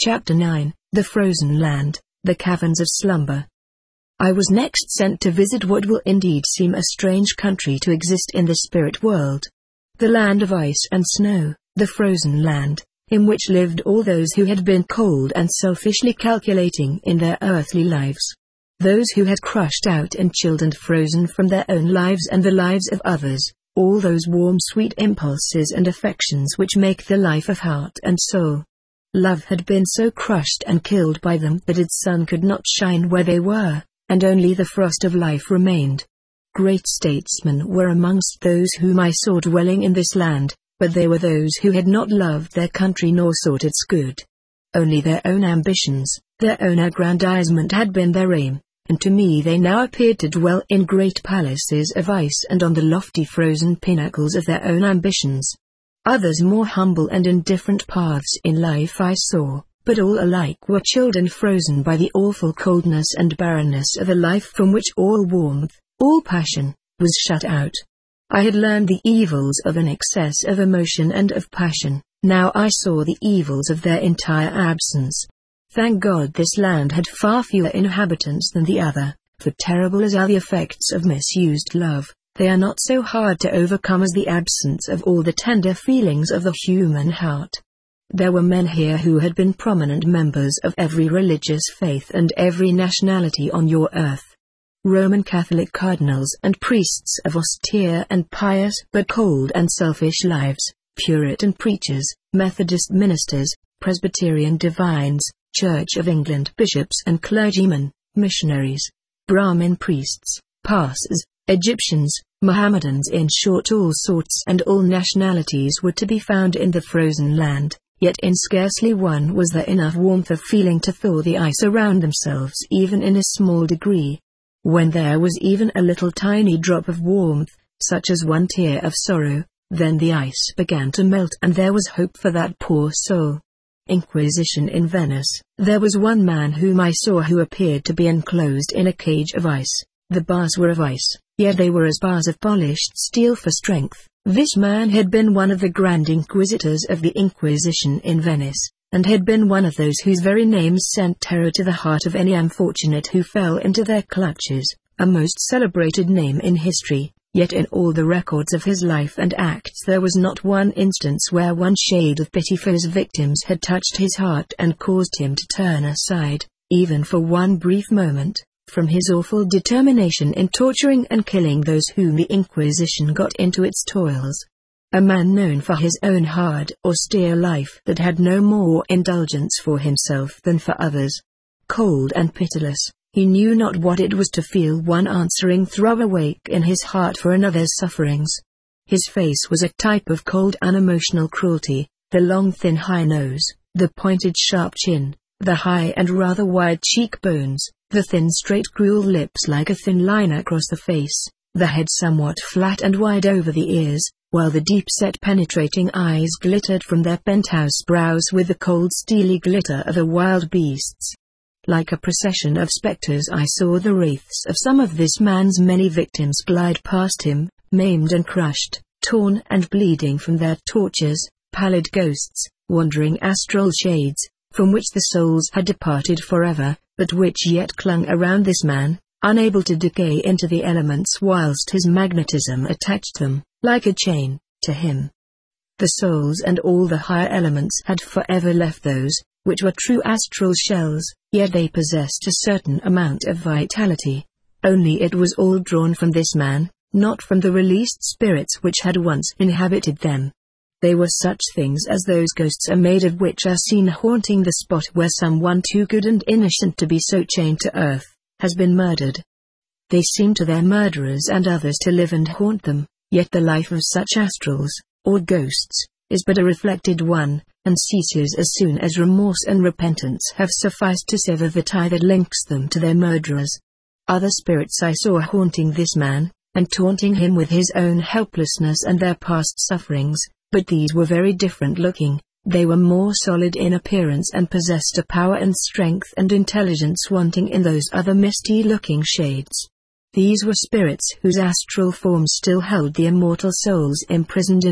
Chapter 9, The Frozen Land, The Caverns of Slumber. I was next sent to visit what will indeed seem a strange country to exist in the spirit world. The land of ice and snow, the frozen land, in which lived all those who had been cold and selfishly calculating in their earthly lives. Those who had crushed out and chilled and frozen from their own lives and the lives of others, all those warm sweet impulses and affections which make the life of heart and soul. Love had been so crushed and killed by them that its sun could not shine where they were, and only the frost of life remained. Great statesmen were amongst those whom I saw dwelling in this land, but they were those who had not loved their country nor sought its good. Only their own ambitions, their own aggrandizement had been their aim, and to me they now appeared to dwell in great palaces of ice and on the lofty frozen pinnacles of their own ambitions. Others more humble and in different paths in life I saw, but all alike were chilled and frozen by the awful coldness and barrenness of a life from which all warmth, all passion, was shut out. I had learned the evils of an excess of emotion and of passion, now I saw the evils of their entire absence. Thank God this land had far fewer inhabitants than the other, for terrible as are the effects of misused love, they are not so hard to overcome as the absence of all the tender feelings of the human heart. There were men here who had been prominent members of every religious faith and every nationality on your earth. Roman Catholic cardinals and priests of austere and pious but cold and selfish lives, Puritan preachers, Methodist ministers, Presbyterian divines, Church of England bishops and clergymen, missionaries, Brahmin priests, Parsas, Egyptians, Mohammedans, in short all sorts and all nationalities were to be found in the frozen land, yet in scarcely one was there enough warmth of feeling to thaw the ice around themselves even in a small degree. When there was even a little tiny drop of warmth, such as one tear of sorrow, then the ice began to melt and there was hope for that poor soul. Inquisition in Venice. There was one man whom I saw who appeared to be enclosed in a cage of ice. The bars were of ice, yet they were as bars of polished steel for strength. This man had been one of the Grand Inquisitors of the Inquisition in Venice, and had been one of those whose very names sent terror to the heart of any unfortunate who fell into their clutches, a most celebrated name in history, yet in all the records of his life and acts there was not one instance where one shade of pity for his victims had touched his heart and caused him to turn aside, even for one brief moment, from his awful determination in torturing and killing those whom the Inquisition got into its toils. A man known for his own hard, austere life that had no more indulgence for himself than for others. Cold and pitiless, he knew not what it was to feel one answering throb awake in his heart for another's sufferings. His face was a type of cold unemotional cruelty, the long thin high nose, the pointed sharp chin, the high and rather wide cheekbones, the thin straight cruel lips like a thin line across the face, the head somewhat flat and wide over the ears, while the deep-set penetrating eyes glittered from their penthouse brows with the cold steely glitter of a wild beast's. Like a procession of spectres I saw the wraiths of some of this man's many victims glide past him, maimed and crushed, torn and bleeding from their tortures, pallid ghosts, wandering astral shades, from which the souls had departed forever, but which yet clung around this man, unable to decay into the elements whilst his magnetism attached them, like a chain, to him. The souls and all the higher elements had forever left those, which were true astral shells, yet they possessed a certain amount of vitality. Only it was all drawn from this man, not from the released spirits which had once inhabited them. They were such things as those ghosts are made of which are seen haunting the spot where someone too good and innocent to be so chained to earth, has been murdered. They seem to their murderers and others to live and haunt them, yet the life of such astrals, or ghosts, is but a reflected one, and ceases as soon as remorse and repentance have sufficed to sever the tie that links them to their murderers. Other spirits I saw haunting this man, and taunting him with his own helplessness and their past sufferings, but these were very different looking. They were more solid in appearance and possessed a power and strength and intelligence wanting in those other misty-looking shades. These were spirits whose astral forms still held the immortal souls imprisoned in them,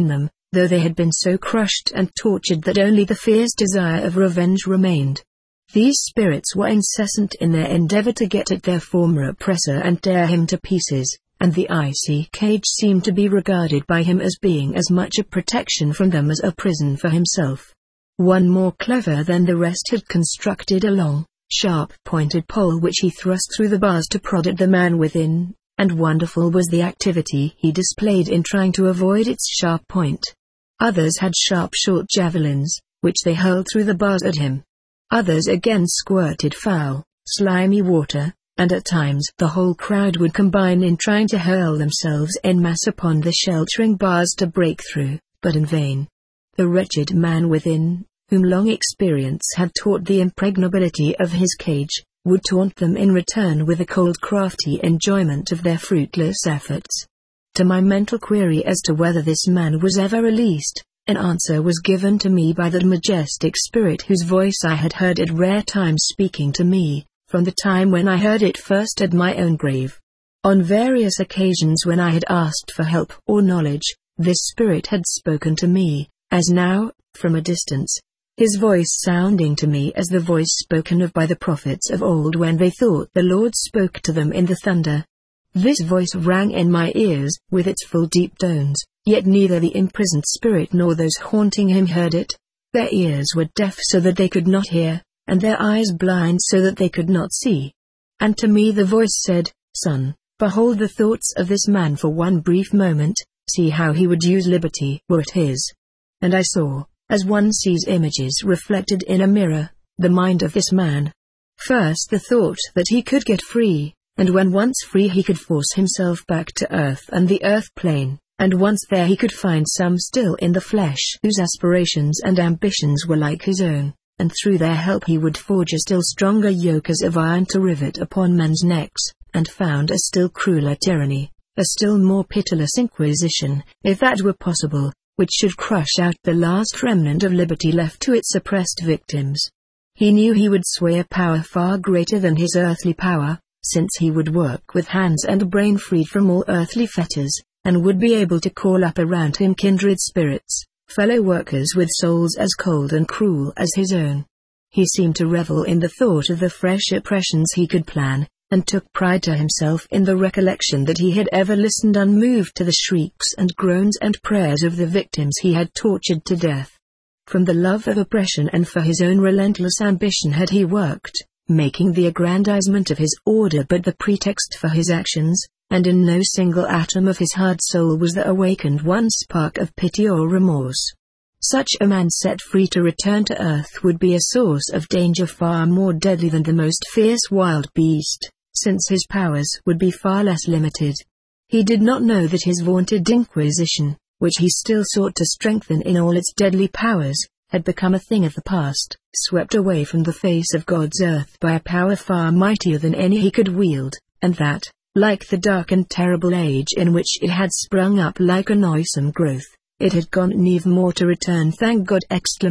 though they had been so crushed and tortured that only the fierce desire of revenge remained. These spirits were incessant in their endeavor to get at their former oppressor and tear him to pieces, and the icy cage seemed to be regarded by him as being as much a protection from them as a prison for himself. One more clever than the rest had constructed a long, sharp-pointed pole which he thrust through the bars to prod at the man within, and wonderful was the activity he displayed in trying to avoid its sharp point. Others had sharp short javelins, which they hurled through the bars at him. Others again squirted foul, slimy water, and at times the whole crowd would combine in trying to hurl themselves en masse upon the sheltering bars to break through, but in vain. The wretched man within, whom long experience had taught the impregnability of his cage, would taunt them in return with a cold crafty enjoyment of their fruitless efforts. To my mental query as to whether this man was ever released, an answer was given to me by that majestic spirit whose voice I had heard at rare times speaking to me, from the time when I heard it first at my own grave. On various occasions when I had asked for help or knowledge, this spirit had spoken to me, as now, from a distance, his voice sounding to me as the voice spoken of by the prophets of old when they thought the Lord spoke to them in the thunder. This voice rang in my ears with its full deep tones, yet neither the imprisoned spirit nor those haunting him heard it. Their ears were deaf so that they could not hear, and their eyes blind so that they could not see. And to me the voice said, "Son, behold the thoughts of this man for one brief moment, see how he would use liberty were it his." And I saw, as one sees images reflected in a mirror, the mind of this man. First the thought that he could get free, and when once free he could force himself back to earth and the earth plane, and once there he could find some still in the flesh whose aspirations and ambitions were like his own, and through their help he would forge a still stronger yoke as of iron to rivet upon men's necks, and found a still crueler tyranny, a still more pitiless inquisition, if that were possible, which should crush out the last remnant of liberty left to its oppressed victims. He knew he would sway a power far greater than his earthly power, since he would work with hands and brain freed from all earthly fetters, and would be able to call up around him kindred spirits, fellow workers with souls as cold and cruel as his own. He seemed to revel in the thought of the fresh oppressions he could plan, and took pride to himself in the recollection that he had ever listened unmoved to the shrieks and groans and prayers of the victims he had tortured to death. From the love of oppression and for his own relentless ambition had he worked, making the aggrandizement of his order but the pretext for his actions, and in no single atom of his hard soul was there awakened one spark of pity or remorse. Such a man set free to return to earth would be a source of danger far more deadly than the most fierce wild beast, since his powers would be far less limited. He did not know that his vaunted Inquisition, which he still sought to strengthen in all its deadly powers, had become a thing of the past, swept away from the face of God's earth by a power far mightier than any he could wield, and that, like the dark and terrible age in which it had sprung up like a noisome growth, it had gone nevermore to return. Thank God!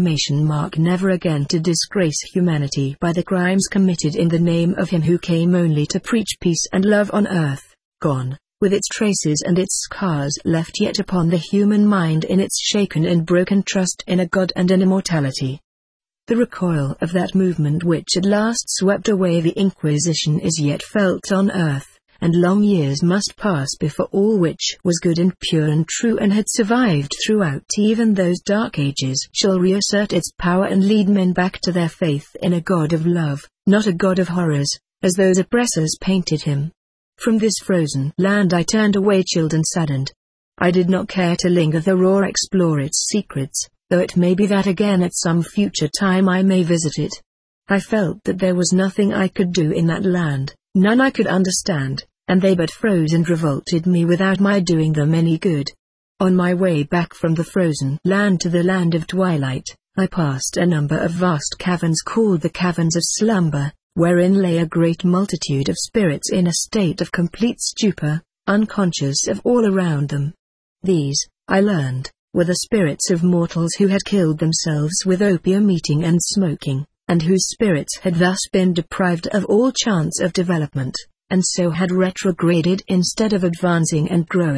Never again to disgrace humanity by the crimes committed in the name of him who came only to preach peace and love on earth, gone, with its traces and its scars left yet upon the human mind in its shaken and broken trust in a God and an immortality. The recoil of that movement which at last swept away the Inquisition is yet felt on earth, and long years must pass before all which was good and pure and true and had survived throughout even those dark ages shall reassert its power and lead men back to their faith in a God of love, not a God of horrors, as those oppressors painted him. From this frozen land I turned away chilled and saddened. I did not care to linger there or explore its secrets, though it may be that again at some future time I may visit it. I felt that there was nothing I could do in that land, none I could understand, and they but froze and revolted me without my doing them any good. On my way back from the frozen land to the land of twilight, I passed a number of vast caverns called the Caverns of Slumber, wherein lay a great multitude of spirits in a state of complete stupor, unconscious of all around them. These, I learned, were the spirits of mortals who had killed themselves with opium eating and smoking, and whose spirits had thus been deprived of all chance of development, and so had retrograded instead of advancing and growing,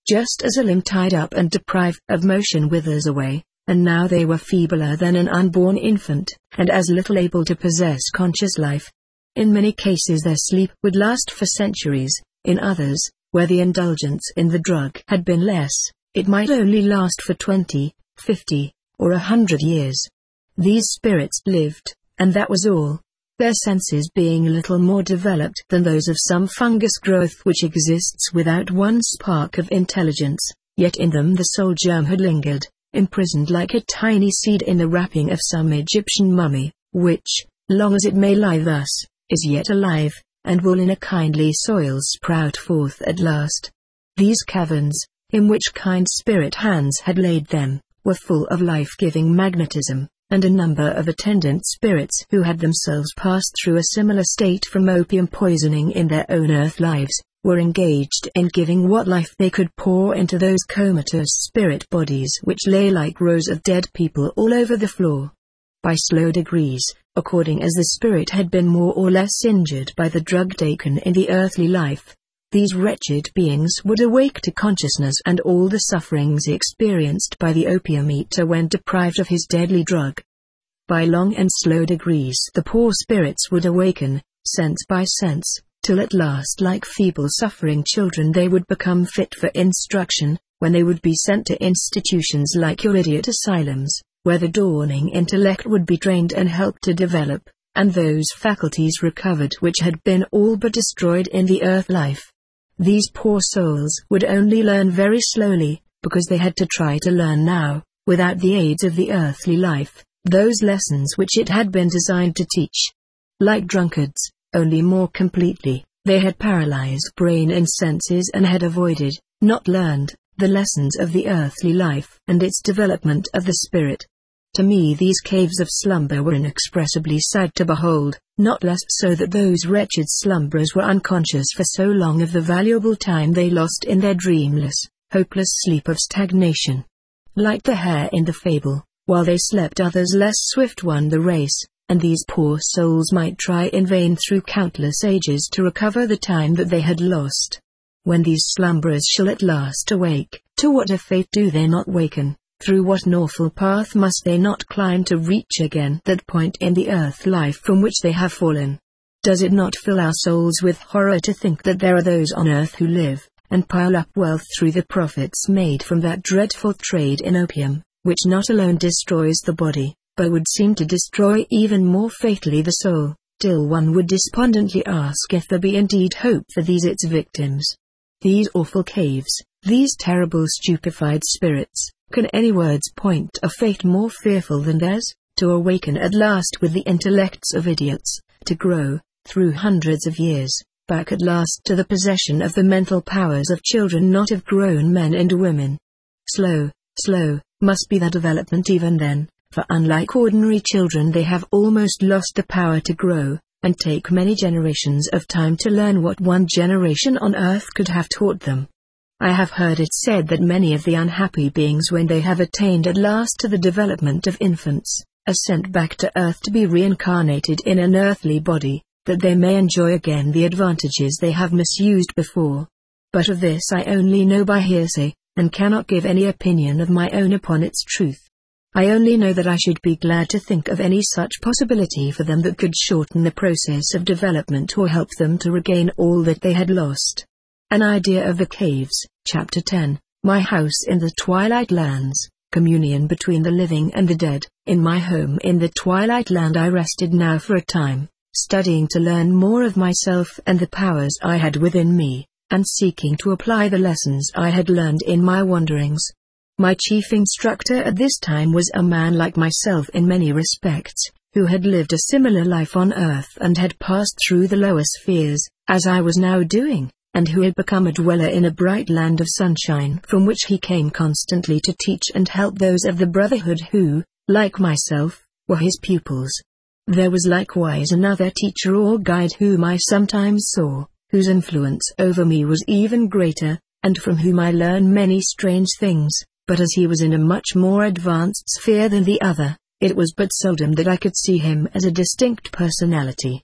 just as a limb tied up and deprived of motion withers away, and now they were feebler than an unborn infant, and as little able to possess conscious life. In many cases their sleep would last for centuries, in others, where the indulgence in the drug had been less, it might only last for 20, 50, or 100 years. These spirits lived, and that was all, their senses being little more developed than those of some fungus growth which exists without one spark of intelligence, yet in them the soul germ had lingered, imprisoned like a tiny seed in the wrapping of some Egyptian mummy, which, long as it may lie thus, is yet alive, and will in a kindly soil sprout forth at last. These caverns, in which kind spirit hands had laid them, were full of life-giving magnetism, and a number of attendant spirits who had themselves passed through a similar state from opium poisoning in their own earth lives, were engaged in giving what life they could pour into those comatose spirit bodies which lay like rows of dead people all over the floor. By slow degrees, according as the spirit had been more or less injured by the drug taken in the earthly life, these wretched beings would awake to consciousness and all the sufferings experienced by the opium eater when deprived of his deadly drug. By long and slow degrees the poor spirits would awaken, sense by sense, till at last like feeble suffering children they would become fit for instruction, when they would be sent to institutions like your idiot asylums, where the dawning intellect would be trained and helped to develop, and those faculties recovered which had been all but destroyed in the earth life. These poor souls would only learn very slowly, because they had to try to learn now, without the aids of the earthly life, those lessons which it had been designed to teach. Like drunkards, only more completely, they had paralyzed brain and senses and had avoided, not learned, the lessons of the earthly life and its development of the spirit. To me these caves of slumber were inexpressibly sad to behold, not less so that those wretched slumberers were unconscious for so long of the valuable time they lost in their dreamless, hopeless sleep of stagnation. Like the hare in the fable, while they slept others less swift won the race, and these poor souls might try in vain through countless ages to recover the time that they had lost. When these slumberers shall at last awake, to what a fate do they not waken? Through what an awful path must they not climb to reach again that point in the earth life from which they have fallen? Does it not fill our souls with horror to think that there are those on earth who live, and pile up wealth through the profits made from that dreadful trade in opium, which not alone destroys the body, but would seem to destroy even more fatally the soul, till one would despondently ask if there be indeed hope for these its victims? These awful caves, these terrible stupefied spirits, can any words point a fate more fearful than theirs, to awaken at last with the intellects of idiots, to grow, through hundreds of years, back at last to the possession of the mental powers of children not of grown men and women? Slow, must be their development even then, for unlike ordinary children they have almost lost the power to grow, and take many generations of time to learn what one generation on earth could have taught them. I have heard it said that many of the unhappy beings, when they have attained at last to the development of infants, are sent back to earth to be reincarnated in an earthly body, that they may enjoy again the advantages they have misused before. But of this I only know by hearsay, and cannot give any opinion of my own upon its truth. I only know that I should be glad to think of any such possibility for them that could shorten the process of development or help them to regain all that they had lost. An idea of the caves, Chapter 10, My House in the Twilight Lands, Communion between the Living and the Dead. In my home in the Twilight Land I rested now for a time, studying to learn more of myself and the powers I had within me, and seeking to apply the lessons I had learned in my wanderings. My chief instructor at this time was a man like myself in many respects, who had lived a similar life on earth and had passed through the lower spheres, as I was now doing, and who had become a dweller in a bright land of sunshine from which he came constantly to teach and help those of the Brotherhood who, like myself, were his pupils. There was likewise another teacher or guide whom I sometimes saw, whose influence over me was even greater, and from whom I learned many strange things, but as he was in a much more advanced sphere than the other, it was but seldom that I could see him as a distinct personality.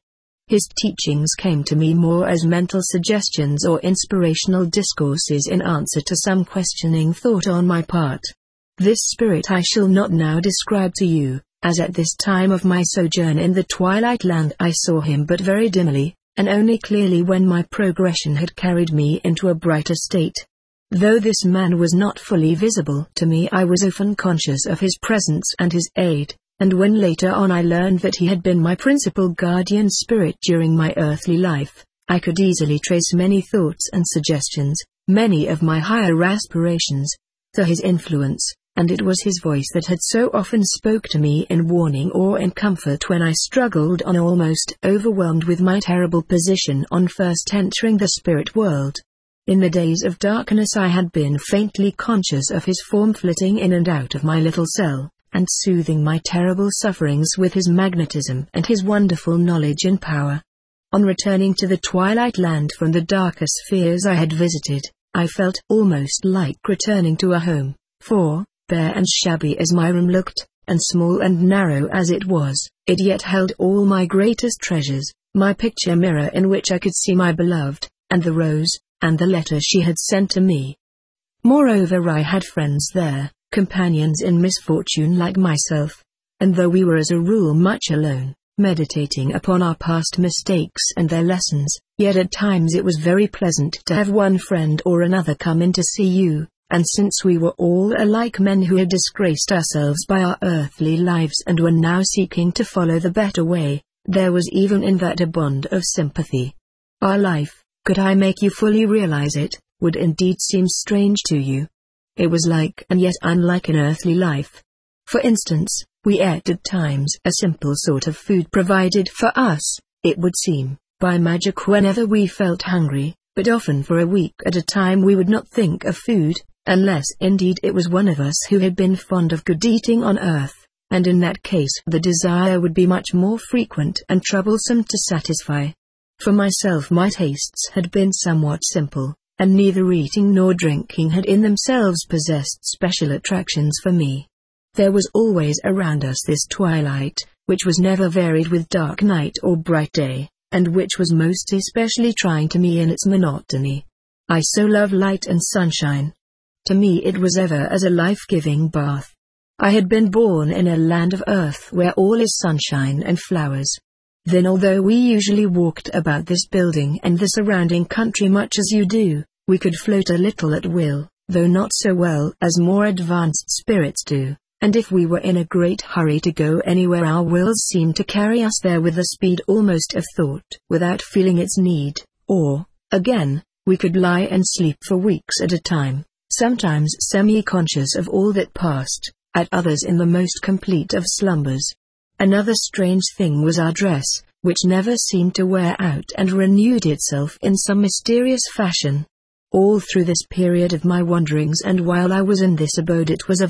His teachings came to me more as mental suggestions or inspirational discourses in answer to some questioning thought on my part. This spirit I shall not now describe to you, as at this time of my sojourn in the Twilight Land I saw him but very dimly, and only clearly when my progression had carried me into a brighter state. Though this man was not fully visible to me, I was often conscious of his presence and his aid. And when later on I learned that he had been my principal guardian spirit during my earthly life, I could easily trace many thoughts and suggestions, many of my higher aspirations, to his influence, and it was his voice that had so often spoke to me in warning or in comfort when I struggled on, almost overwhelmed with my terrible position on first entering the spirit world. In the days of darkness I had been faintly conscious of his form flitting in and out of my little cell, and soothing my terrible sufferings with his magnetism and his wonderful knowledge and power. On returning to the Twilight Land from the darker spheres I had visited, I felt almost like returning to a home, for, bare and shabby as my room looked, and small and narrow as it was, it yet held all my greatest treasures, my picture mirror in which I could see my beloved, and the rose, and the letter she had sent to me. Moreover, I had friends there, companions in misfortune like myself, and though we were as a rule much alone, meditating upon our past mistakes and their lessons, yet at times it was very pleasant to have one friend or another come in to see you, and since we were all alike men who had disgraced ourselves by our earthly lives and were now seeking to follow the better way, there was even in that a bond of sympathy. Our life, could I make you fully realize it, would indeed seem strange to you. It was like and yet unlike an earthly life. For instance, we ate at times a simple sort of food provided for us, it would seem, by magic whenever we felt hungry, but often for a week at a time we would not think of food, unless indeed it was one of us who had been fond of good eating on earth, and in that case the desire would be much more frequent and troublesome to satisfy. For myself, my tastes had been somewhat simple, and neither eating nor drinking had in themselves possessed special attractions for me. There was always around us this twilight, which was never varied with dark night or bright day, and which was most especially trying to me in its monotony. I so love light and sunshine. To me it was ever as a life-giving bath. I had been born in a land of earth where all is sunshine and flowers. Then although we usually walked about this building and the surrounding country much as you do, we could float a little at will, though not so well as more advanced spirits do, and if we were in a great hurry to go anywhere our wills seemed to carry us there with the speed almost of thought, without feeling its need, or, again, we could lie and sleep for weeks at a time, sometimes semi-conscious of all that passed, at others in the most complete of slumbers. Another strange thing was our dress, which never seemed to wear out and renewed itself in some mysterious fashion. All through this period of my wanderings and while I was in this abode it was of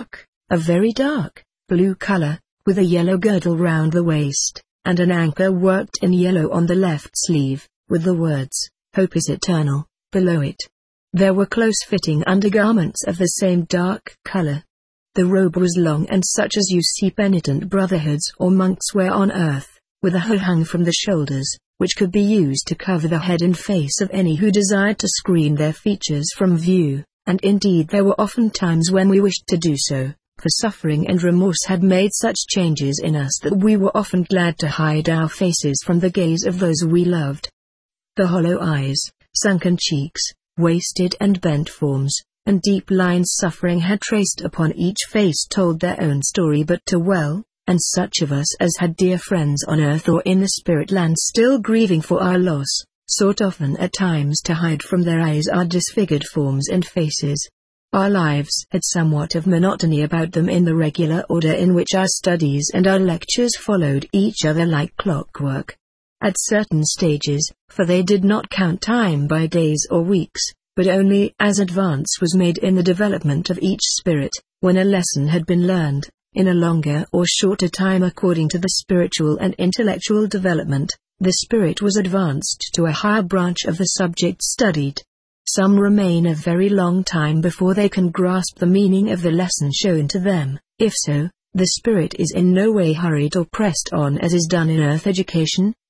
a very dark, blue color, with a yellow girdle round the waist, and an anchor worked in yellow on the left sleeve, with the words, "Hope is eternal," below it. There were close-fitting undergarments of the same dark color. The robe was long and such as you see penitent brotherhoods or monks wear on earth, with a hood hung from the shoulders, which could be used to cover the head and face of any who desired to screen their features from view, and indeed there were often times when we wished to do so, for suffering and remorse had made such changes in us that we were often glad to hide our faces from the gaze of those we loved. The hollow eyes, sunken cheeks, wasted and bent forms, and deep lines suffering had traced upon each face told their own story but too well, and such of us as had dear friends on earth or in the spirit land still grieving for our loss, sought often at times to hide from their eyes our disfigured forms and faces. Our lives had somewhat of monotony about them in the regular order in which our studies and our lectures followed each other like clockwork. At certain stages, for they did not count time by days or weeks, but only as advance was made in the development of each spirit, when a lesson had been learned, in a longer or shorter time according to the spiritual and intellectual development, the spirit was advanced to a higher branch of the subject studied. Some remain a very long time before they can grasp the meaning of the lesson shown to them. If so, the spirit is in no way hurried or pressed on as is done in earth education,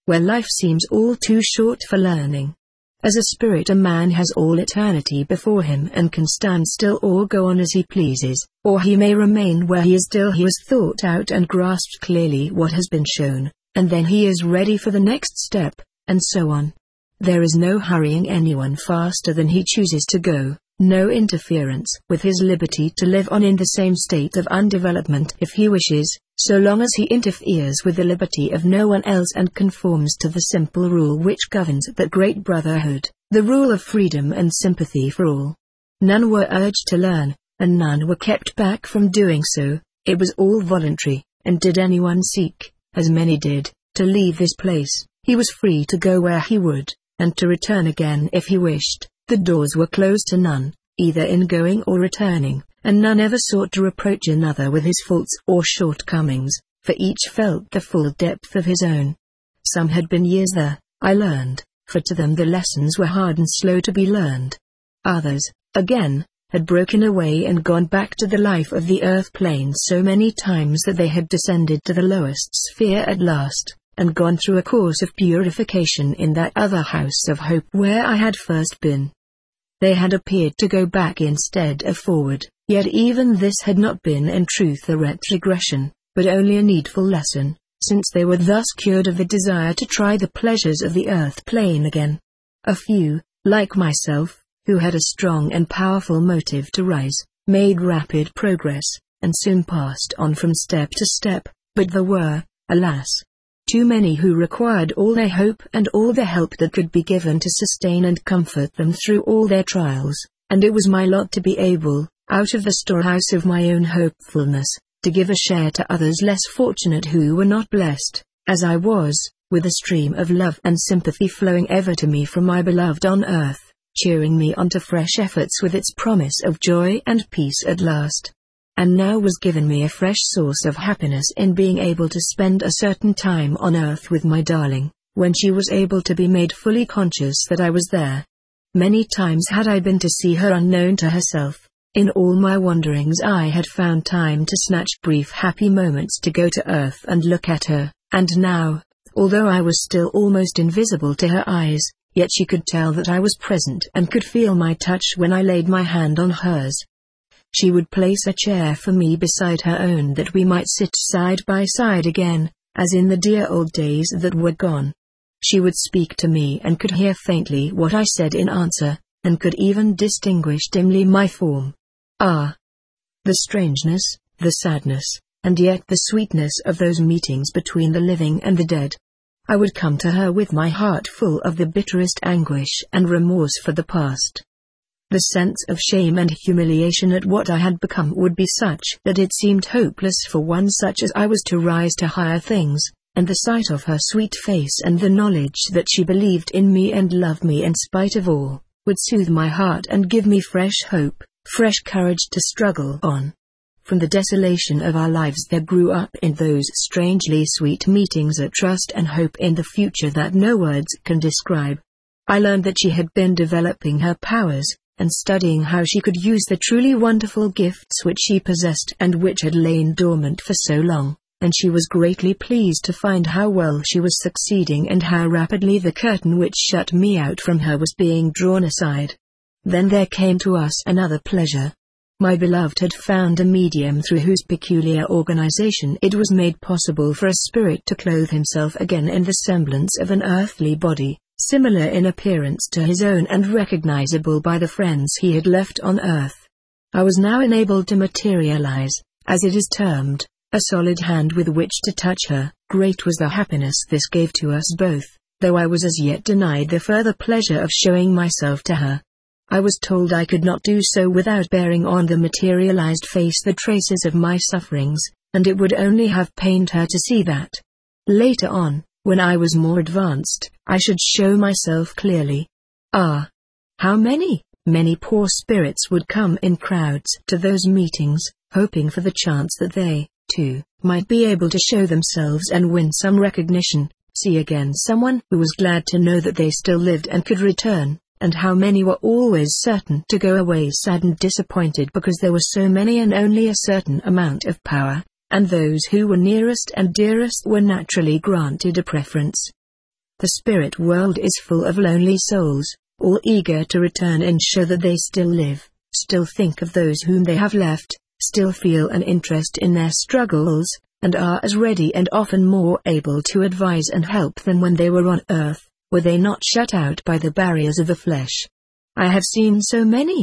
where life seems all too short for learning. As a spirit, a man has all eternity before him and can stand still or go on as he pleases, or he may remain where he is till he has thought out and grasped clearly what has been shown, and then he is ready for the next step, and so on. There is no hurrying anyone faster than he chooses to go, no interference with his liberty to live on in the same state of undevelopment if he wishes, so long as he interferes with the liberty of no one else and conforms to the simple rule which governs that great brotherhood, the rule of freedom and sympathy for all. None were urged to learn, and none were kept back from doing so. It was all voluntary, and did anyone seek, as many did, to leave this place, he was free to go where he would, and to return again if he wished. The doors were closed to none, either in going or returning, and none ever sought to reproach another with his faults or shortcomings, for each felt the full depth of his own. Some had been years there, I learned, for to them the lessons were hard and slow to be learned. Others, again, had broken away and gone back to the life of the earth plane so many times that they had descended to the lowest sphere at last, and gone through a course of purification in that other house of hope where I had first been. They had appeared to go back instead of forward, yet even this had not been in truth a retrogression, but only a needful lesson, since they were thus cured of the desire to try the pleasures of the earth plane again. A few, like myself, who had a strong and powerful motive to rise, made rapid progress, and soon passed on from step to step, but there were, alas, too many who required all their hope and all the help that could be given to sustain and comfort them through all their trials, and it was my lot to be able, out of the storehouse of my own hopefulness, to give a share to others less fortunate who were not blessed, as I was, with a stream of love and sympathy flowing ever to me from my beloved on earth, cheering me on to fresh efforts with its promise of joy and peace at last. And now was given me a fresh source of happiness in being able to spend a certain time on earth with my darling, when she was able to be made fully conscious that I was there. Many times had I been to see her unknown to herself. In all my wanderings I had found time to snatch brief happy moments to go to earth and look at her, and now, although I was still almost invisible to her eyes, yet she could tell that I was present and could feel my touch when I laid my hand on hers. She would place a chair for me beside her own that we might sit side by side again, as in the dear old days that were gone. She would speak to me and could hear faintly what I said in answer, and could even distinguish dimly my form. Ah! The strangeness, the sadness, and yet the sweetness of those meetings between the living and the dead. I would come to her with my heart full of the bitterest anguish and remorse for the past. The sense of shame and humiliation at what I had become would be such that it seemed hopeless for one such as I was to rise to higher things, and the sight of her sweet face and the knowledge that she believed in me and loved me in spite of all, would soothe my heart and give me fresh hope, fresh courage to struggle on. From the desolation of our lives there grew up in those strangely sweet meetings a trust and hope in the future that no words can describe. I learned that she had been developing her powers, and studying how she could use the truly wonderful gifts which she possessed and which had lain dormant for so long, and she was greatly pleased to find how well she was succeeding and how rapidly the curtain which shut me out from her was being drawn aside. Then there came to us another pleasure. My beloved had found a medium through whose peculiar organization it was made possible for a spirit to clothe himself again in the semblance of an earthly body, similar in appearance to his own and recognizable by the friends he had left on earth. I was now enabled to materialize, as it is termed, a solid hand with which to touch her. Great was the happiness this gave to us both, though I was as yet denied the further pleasure of showing myself to her. I was told I could not do so without bearing on the materialized face the traces of my sufferings, and it would only have pained her to see that. Later on, when I was more advanced, I should show myself clearly. Ah! How many poor spirits would come in crowds to those meetings, hoping for the chance that they, too, might be able to show themselves and win some recognition, see again someone who was glad to know that they still lived and could return, and how many were always certain to go away sad and disappointed because there were so many and only a certain amount of power, and those who were nearest and dearest were naturally granted a preference. The spirit world is full of lonely souls, all eager to return and show that they still live, still think of those whom they have left, still feel an interest in their struggles, and are as ready and often more able to advise and help than when they were on earth, were they not shut out by the barriers of the flesh. I have seen so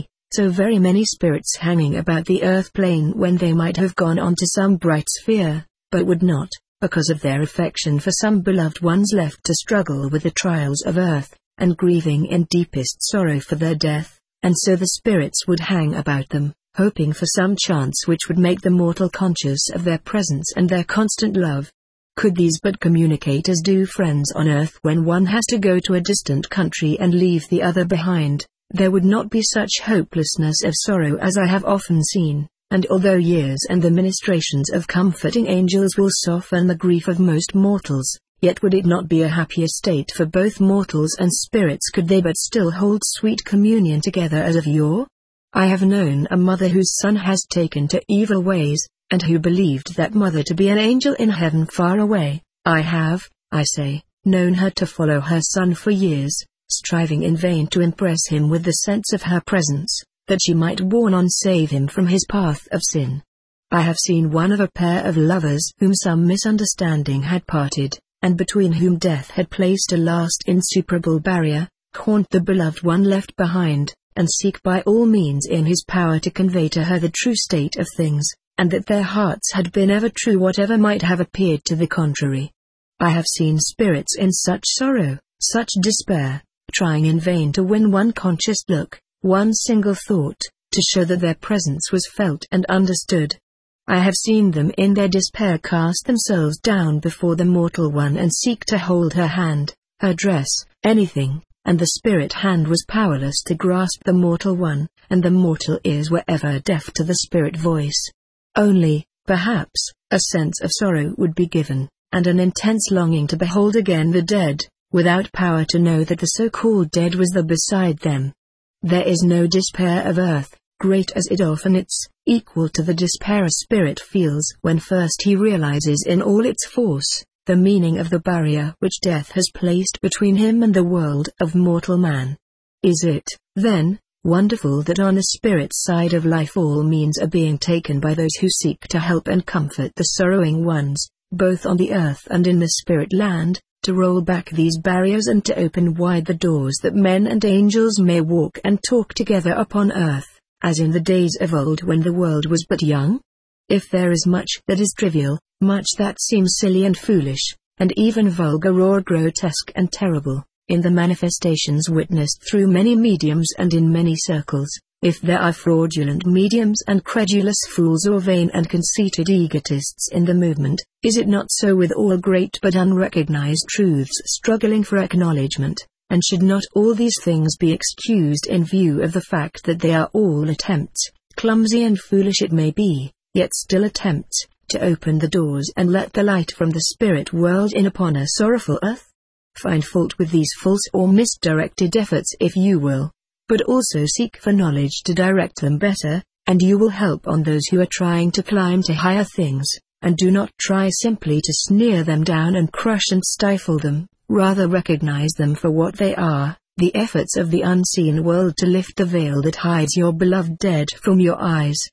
very many spirits hanging about the earth plane when they might have gone on to some bright sphere, but would not, because of their affection for some beloved ones left to struggle with the trials of earth, and grieving in deepest sorrow for their death, and so the spirits would hang about them, hoping for some chance which would make the mortal conscious of their presence and their constant love. Could these but communicate as do friends on earth when one has to go to a distant country and leave the other behind, there would not be such hopelessness of sorrow as I have often seen, and although years and the ministrations of comforting angels will soften the grief of most mortals, yet would it not be a happier state for both mortals and spirits could they but still hold sweet communion together as of yore? I have known a mother whose son has taken to evil ways, and who believed that mother to be an angel in heaven far away. I have, I say, known her to follow her son for years, striving in vain to impress him with the sense of her presence, that she might warn and save him from his path of sin. I have seen one of a pair of lovers whom some misunderstanding had parted, and between whom death had placed a last insuperable barrier, haunt the beloved one left behind, and seek by all means in his power to convey to her the true state of things, and that their hearts had been ever true whatever might have appeared to the contrary. I have seen spirits in such sorrow, such despair, trying in vain to win one conscious look, one single thought, to show that their presence was felt and understood. I have seen them in their despair cast themselves down before the mortal one and seek to hold her hand, her dress, anything, and the spirit hand was powerless to grasp the mortal one, and the mortal ears were ever deaf to the spirit voice. Only, perhaps, a sense of sorrow would be given, and an intense longing to behold again the dead, without power to know that the so-called dead was there beside them. There is no despair of earth, great as it often is, equal to the despair a spirit feels when first he realizes in all its force the meaning of the barrier which death has placed between him and the world of mortal man. Is it, then, wonderful that on the spirit side of life all means are being taken by those who seek to help and comfort the sorrowing ones, both on the earth and in the spirit land, to roll back these barriers and to open wide the doors that men and angels may walk and talk together upon earth, as in the days of old when the world was but young? If there is much that is trivial, much that seems silly and foolish, and even vulgar or grotesque and terrible, in the manifestations witnessed through many mediums and in many circles, if there are fraudulent mediums and credulous fools or vain and conceited egotists in the movement, is it not so with all great but unrecognized truths struggling for acknowledgement, and should not all these things be excused in view of the fact that they are all attempts, clumsy and foolish it may be, yet still attempts, to open the doors and let the light from the spirit world in upon a sorrowful earth? Find fault with these false or misdirected efforts if you will, but also seek for knowledge to direct them better, and you will help on those who are trying to climb to higher things, and do not try simply to sneer them down and crush and stifle them, rather recognize them for what they are, the efforts of the unseen world to lift the veil that hides your beloved dead from your eyes.